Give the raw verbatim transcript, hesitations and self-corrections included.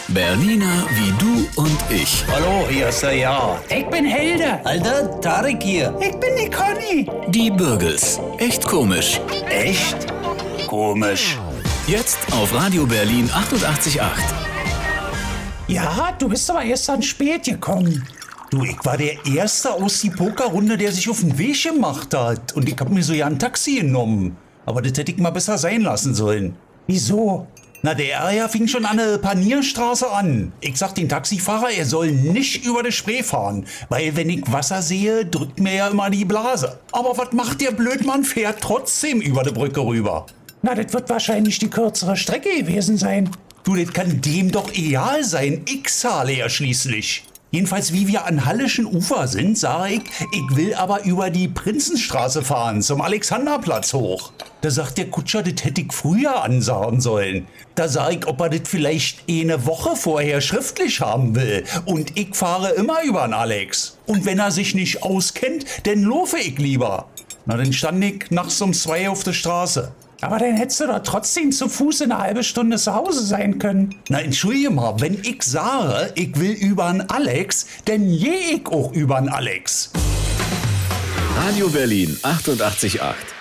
Berliner wie du und ich. Hallo, hier ist der Ja. Ich bin Helder. Alter, Tarek hier. Ich bin die Conny. Die Bürgels. Echt komisch. Echt? Komisch. Jetzt auf Radio Berlin achtundachtzig Komma acht. Ja, du bist aber erst dann spät gekommen. Du, ich war der Erste aus die Pokerrunde, der sich auf den Weg gemacht hat. Und ich hab mir so ja ein Taxi genommen. Aber das hätte ich mal besser sein lassen sollen. Wieso? Na, der Ärger fing schon an der Panierstraße an. Ich sag den Taxifahrer, er soll nicht über die Spree fahren. Weil wenn ich Wasser sehe, drückt mir ja immer die Blase. Aber was macht der Blödmann? Fährt trotzdem über die Brücke rüber. Na, das wird wahrscheinlich die kürzere Strecke gewesen sein. Du, das kann dem doch egal sein. Ich zahle ja schließlich. Jedenfalls, wie wir an Halleschen Ufer sind, sage ich, ich will aber über die Prinzenstraße fahren, zum Alexanderplatz hoch. Da sagt der Kutscher, das hätte ich früher ansagen sollen. Da sage ich, ob er das vielleicht eine Woche vorher schriftlich haben will. Und ich fahre immer über den Alex. Und wenn er sich nicht auskennt, dann laufe ich lieber. Na, dann stand ich nachts um zwei auf der Straße. Aber dann hättest du doch trotzdem zu Fuß in einer halben Stunde zu Hause sein können. Na, entschuldige mal, wenn ich sage, ich will übern Alex, dann geh ich auch übern Alex. Radio Berlin achtundachtzig Komma acht.